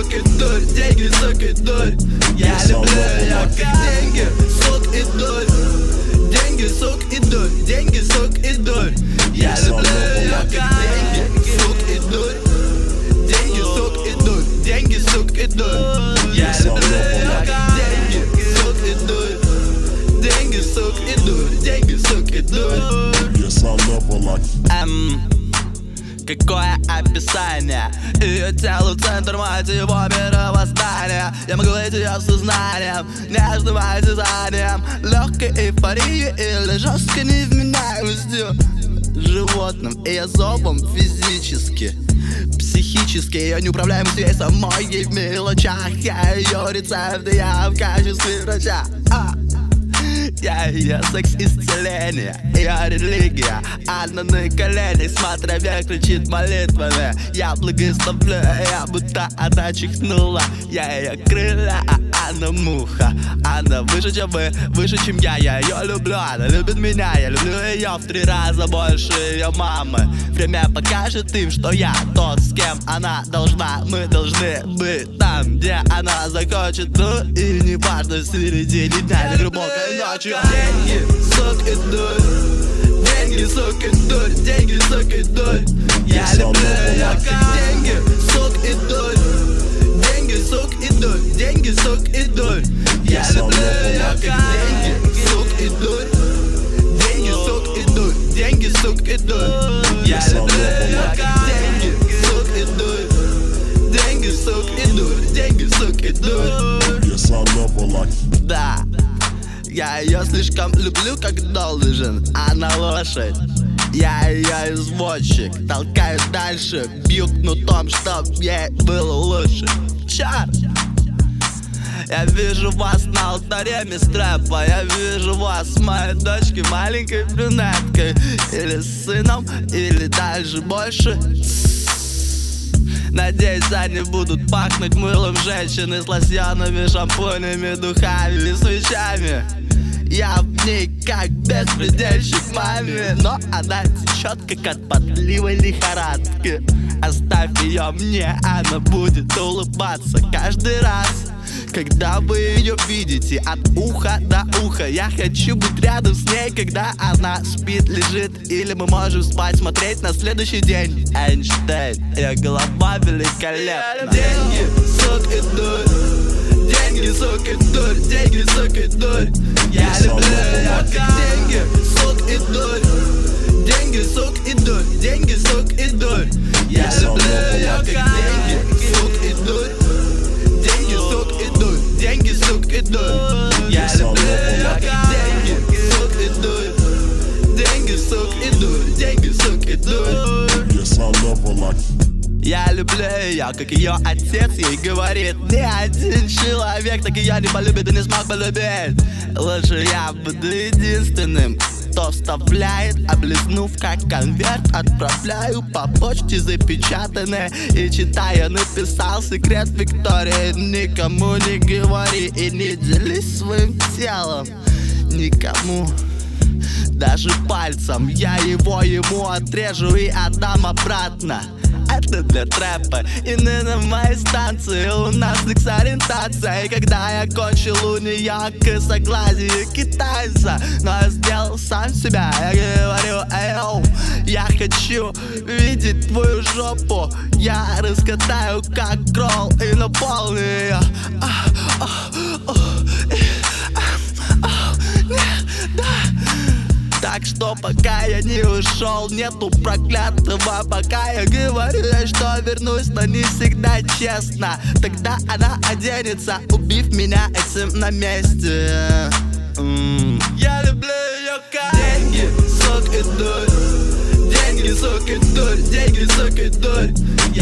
сука, дурь, деньги, сука, дурь. Я люблю ее как деньги, сук и дурь. Деньги, сук и дурь, деньги, сук и дурь. Я люблю ее как деньги, сук и дурь. Деньги, сук и дурь, деньги, сук и дурь. Я люблю ее как деньги, сук и дурь. Деньги, сук и дурь, деньги, сук и дурь. Какое описание? Ее тело центр моего мировоздания. Я могу быть ее сознанием, нежным осязанием, легкой эйфорией или жесткой невменяемостью. Животным и особым физически, психически. Ее неуправляемость ей самой, ей в мелочах. Я ее рецепт, я в качестве врача. Я ее секс-исцеление, ее религия. Она на коленях, смотря вверх, кричит молитвами. Я благословляю, я будто она чихнула. Я ее крылья, а она муха. Она выше, чем вы, выше, чем я ее люблю, она любит меня. Я люблю ее в 3 раза больше ее мамы. Время покажет им, что я тот, с кем она должна. Мы должны быть там, где она захочет. Ну и не важно, в середине дня или глубокой ночью. Деньги, сук и дурь. Деньги, сук и дурь. Деньги, сук и дурь. Я люблю ее как деньги, сук и дурь. Деньги, сук и дурь. Деньги, сук и дурь. Я люблю ее как деньги, сук и дурь. Деньги, сук и дурь. Деньги, сук и дурь. Я люблю ее как деньги, сук и дурь. Деньги, сук и дурь. Деньги, сук и дурь. Да. Я ее слишком люблю, как должен. Она лошадь, я ее извозчик. Толкаю дальше, бью кнутом, чтоб ей было лучше. Черт! Я вижу вас на алтаре мистрэпа. Я вижу вас с моей дочкой, маленькой брюнеткой. Или с сыном, или даже больше. Надеюсь, они будут пахнуть мылом женщины с лосьонами, шампунями, духами и свечами. Я в ней как беспредельщик маме, но она течет, как от потливой лихорадки. Оставь ее мне, она будет улыбаться каждый раз, когда вы ее видите от уха до уха. Я хочу быть рядом с ней, когда она спит, лежит, или мы можем спать, смотреть на следующий день. Эйнштейн, ее голова великолепна. Деньги, сук и дурь. Деньги, сук и дурь. Деньги, сук и дурь. Я люблю ее как деньги, сук и дурь. Деньги, сук и дурь. Деньги, сук и дурь. Я люблю ее как деньги, сук и дурь. Деньги, сук и дурь. Деньги, сук и дурь. Я люблю ее как деньги, сук и дурь. Деньги, сук и дурь. Деньги, сук и дурь. Я люблю ее, как ее отец ей говорит. Ни один человек так ее не полюбит и не смог полюбить. Лучше я буду единственным, кто вставляет, облизнув как конверт. Отправляю по почте запечатанное и читая, написал секрет Виктории. Никому не говори и не делись своим телом. Никому, даже пальцем. Я его ему отрежу и отдам обратно. Это для трэпа. И на моей станции у нас секс-ориентация. И когда я кончил у нее косоглазие китайца, но я сделал сам себя. Я говорю, эйоу, я хочу видеть твою жопу. Я раскатаю как кролл и наполню ее. Так что пока я не ушел, нету проклятого. Пока я говорю, что вернусь, но не всегда честно. Тогда она оденется, убив меня этим на месте. Я люблю ее как деньги, сук и дурь. Деньги, сук и дурь. Деньги, сук и дурь.